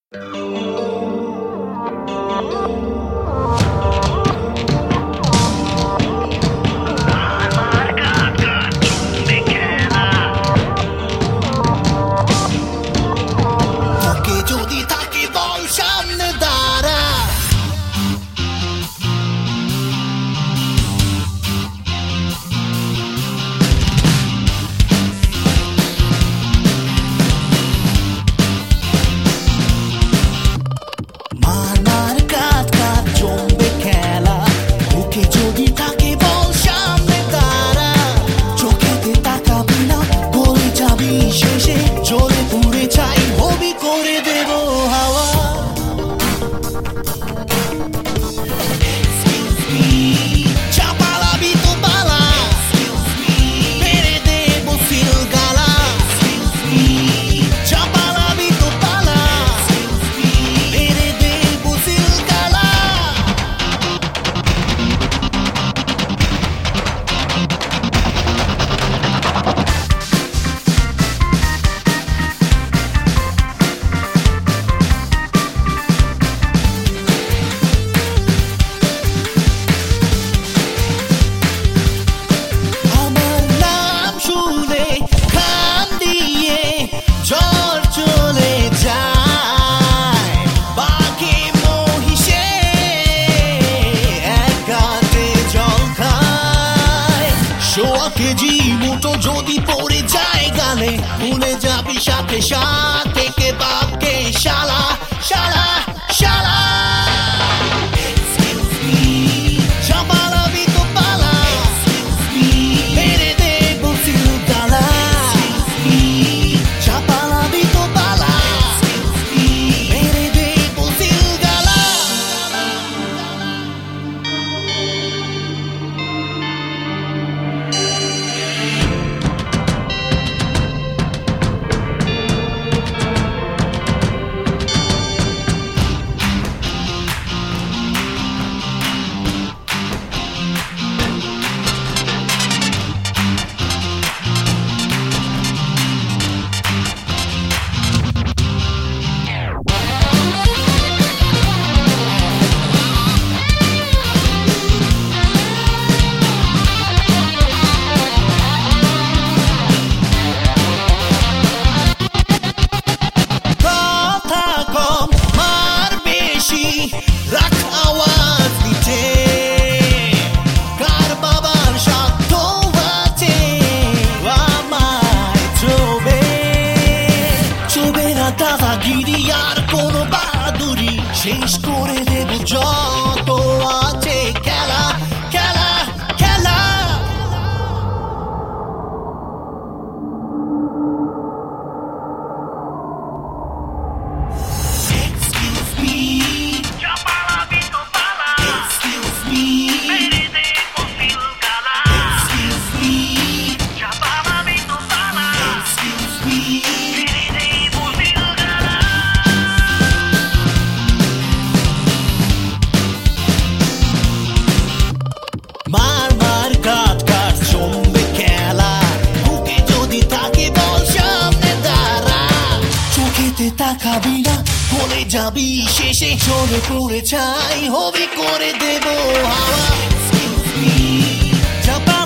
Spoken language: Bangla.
কেজি মুটো যদি পড়ে যায় গালে ভুলে যাবি সাথে সাথে কে বাপকে শালা শালা শালা রাখ আওয়াজ দিতে কার বাবার সাধ্য আছে আমায় চোবে না দাদাগিরি আর কোনো বাহাদুরি শেষ করে দেব যত আছে খেলা খেলা খেলা মার মার কাট কাট জমবে খেলা বুকে যদি থাকে বল সামনে দাঁড়া চোখেতে তাকাবি না বলে যাবি শেষে চলে পড়ে চাই হবি করে দেব হাওয়া